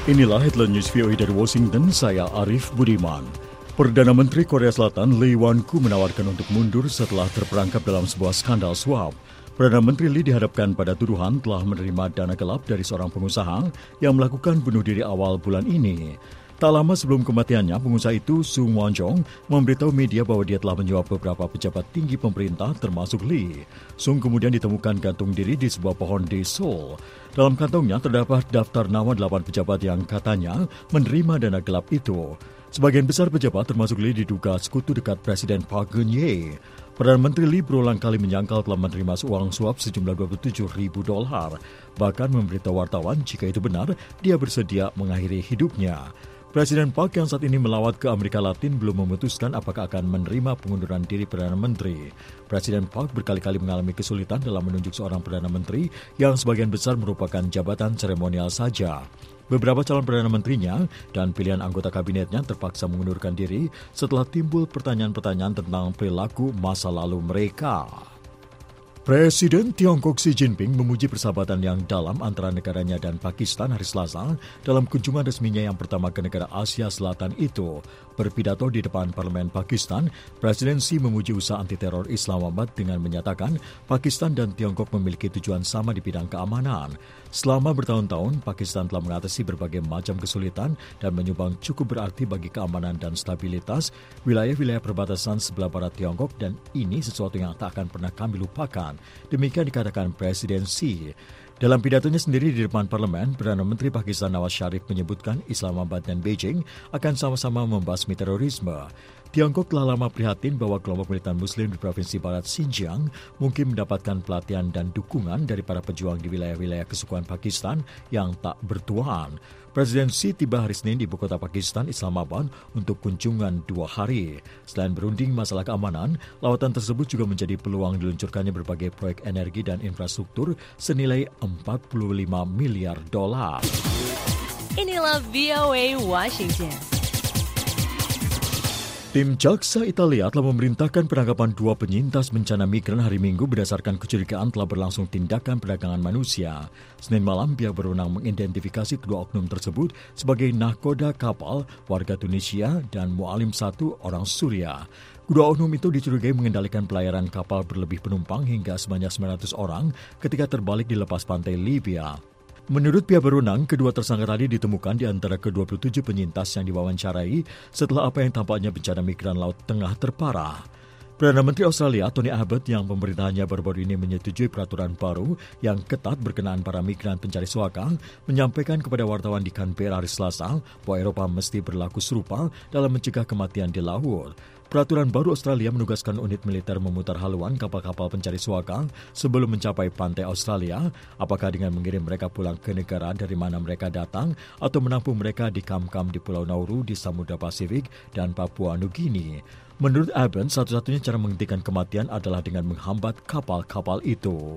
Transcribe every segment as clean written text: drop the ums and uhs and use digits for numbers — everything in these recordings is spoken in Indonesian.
Inilah headline news VOA dari Washington, saya Arif Budiman. Perdana Menteri Korea Selatan Lee Wan-koo menawarkan untuk mundur setelah terperangkap dalam sebuah skandal suap. Perdana Menteri Lee dihadapkan pada tuduhan telah menerima dana gelap dari seorang pengusaha yang melakukan bunuh diri awal bulan ini. Tak lama sebelum kematiannya, pengusaha itu, Sung Won-jong, memberitahu media bahwa dia telah menyuap beberapa pejabat tinggi pemerintah termasuk Lee. Sung kemudian ditemukan gantung diri di sebuah pohon di Seoul. Dalam kantongnya terdapat daftar nama 8 pejabat yang katanya menerima dana gelap itu. Sebagian besar pejabat termasuk Lee diduga sekutu dekat Presiden Park Geun-hye. Perdana Menteri Lee berulang kali menyangkal telah menerima uang suap sejumlah $27.000. Bahkan memberitahu wartawan jika itu benar, dia bersedia mengakhiri hidupnya. Presiden Park yang saat ini melawat ke Amerika Latin belum memutuskan apakah akan menerima pengunduran diri Perdana Menteri. Presiden Park berkali-kali mengalami kesulitan dalam menunjuk seorang Perdana Menteri yang sebagian besar merupakan jabatan seremonial saja. Beberapa calon Perdana Menterinya dan pilihan anggota kabinetnya terpaksa mengundurkan diri setelah timbul pertanyaan-pertanyaan tentang perilaku masa lalu mereka. Presiden Tiongkok Xi Jinping memuji persahabatan yang dalam antara negaranya dan Pakistan hari Selasa dalam kunjungan resminya yang pertama ke negara Asia Selatan itu. Berpidato di depan parlemen Pakistan, Presiden Xi memuji usaha anti-teror Islamabad dengan menyatakan Pakistan dan Tiongkok memiliki tujuan sama di bidang keamanan. Selama bertahun-tahun, Pakistan telah mengatasi berbagai macam kesulitan dan menyumbang cukup berarti bagi keamanan dan stabilitas wilayah-wilayah perbatasan sebelah barat Tiongkok, dan ini sesuatu yang tak akan pernah kami lupakan. Demikian dikatakan Presiden Xi. Dalam pidatonya sendiri di depan parlemen, Perdana Menteri Pakistan Nawaz Sharif menyebutkan Islamabad dan Beijing akan sama-sama membasmi terorisme. Tiongkok telah lama prihatin bahwa kelompok militan Muslim di Provinsi Barat Xinjiang mungkin mendapatkan pelatihan dan dukungan dari para pejuang di wilayah-wilayah kesukuan Pakistan yang tak bertuan. Presiden Xi tiba hari Senin di ibu kota Pakistan, Islamabad, untuk kunjungan 2 hari. Selain berunding masalah keamanan, lawatan tersebut juga menjadi peluang diluncurkannya berbagai proyek energi dan infrastruktur senilai $45 miliar. Inilah VOA Washington. Tim jaksa Italia telah memerintahkan penangkapan 2 penyintas bencana migran hari Minggu berdasarkan kecurigaan telah berlangsung tindakan perdagangan manusia. Senin malam, pihak berwenang mengidentifikasi kedua oknum tersebut sebagai nahkoda kapal, warga Tunisia, dan mu'alim 1 orang Suria. Kedua oknum itu dicurigai mengendalikan pelayaran kapal berlebih penumpang hingga sebanyak 900 orang ketika terbalik di lepas pantai Libya. Menurut pihak berwenang, kedua tersangka tadi ditemukan di antara ke-27 penyintas yang diwawancarai setelah apa yang tampaknya bencana migran Laut Tengah terparah. Perdana Menteri Australia Tony Abbott yang pemerintahannya baru-baru ini menyetujui peraturan baru yang ketat berkenaan para migran pencari suaka, menyampaikan kepada wartawan di Canberra hari Selasa bahwa Eropa mesti berlaku serupa dalam mencegah kematian di laut. Peraturan baru Australia menugaskan unit militer memutar haluan kapal-kapal pencari suaka sebelum mencapai pantai Australia, apakah dengan mengirim mereka pulang ke negara dari mana mereka datang atau menampung mereka di kam-kam di Pulau Nauru di Samudra Pasifik dan Papua Nugini. Menurut Abbott, satu-satunya cara menghentikan kematian adalah dengan menghambat kapal-kapal itu.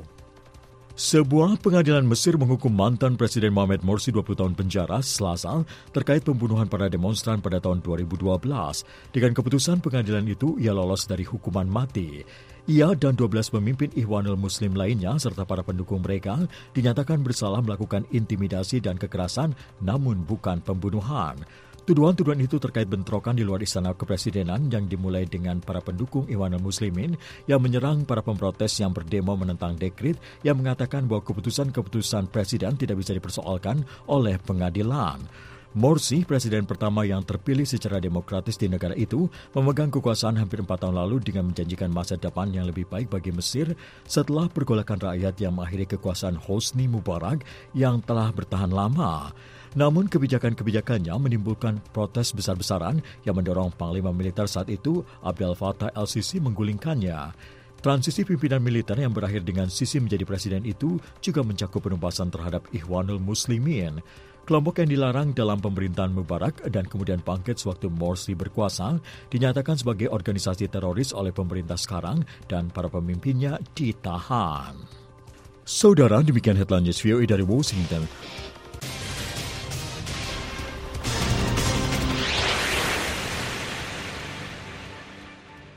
Sebuah pengadilan Mesir menghukum mantan Presiden Mohamed Morsi 20 tahun penjara Selasa terkait pembunuhan para demonstran pada tahun 2012. Dengan keputusan pengadilan itu, ia lolos dari hukuman mati. Ia dan 12 pemimpin Ikhwanul Muslim lainnya serta para pendukung mereka dinyatakan bersalah melakukan intimidasi dan kekerasan, namun bukan pembunuhan. Tuduhan-tuduhan itu terkait bentrokan di luar istana kepresidenan yang dimulai dengan para pendukung Ikhwanul Muslimin yang menyerang para pemprotes yang berdemo menentang dekret yang mengatakan bahwa keputusan-keputusan presiden tidak bisa dipersoalkan oleh pengadilan. Morsi, presiden pertama yang terpilih secara demokratis di negara itu, memegang kekuasaan hampir 4 tahun lalu dengan menjanjikan masa depan yang lebih baik bagi Mesir setelah pergolakan rakyat yang mengakhiri kekuasaan Hosni Mubarak yang telah bertahan lama. Namun kebijakan-kebijakannya menimbulkan protes besar-besaran yang mendorong Panglima Militer saat itu, Abdel Fattah el-Sisi, menggulingkannya. Transisi pimpinan militer yang berakhir dengan Sisi menjadi presiden itu juga mencakup penumpasan terhadap Ikhwanul Muslimin. Kelompok yang dilarang dalam pemerintahan Mubarak dan kemudian bangkit sewaktu Morsi berkuasa dinyatakan sebagai organisasi teroris oleh pemerintah sekarang dan para pemimpinnya ditahan. Saudara, demikian headline news VOA dari Washington.